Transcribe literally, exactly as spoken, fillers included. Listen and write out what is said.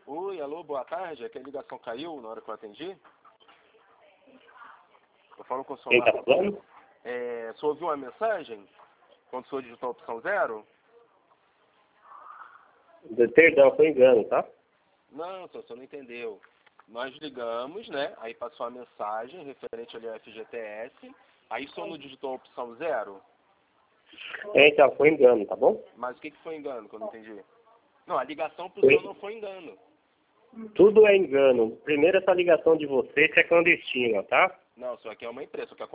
Oi, alô, boa tarde. É que a ligação caiu na hora que eu atendi. Eu falo com o Quem celular. tá falando? É, você ouviu uma mensagem quando o senhor digitou a opção zero? Perdão, foi engano, tá? Não, senhor, você não entendeu. Nós ligamos, né? Aí passou a mensagem referente ali ao F G T S. Aí o senhor não digitou a opção zero? É, então, foi engano, tá bom? Mas o que, que foi engano que eu não entendi? Não, a ligação pro Foi. senhor não foi engano. Tudo é engano. Primeiro, essa ligação de você que é clandestina, tá? Não, senhor, aqui é uma empresa, só que a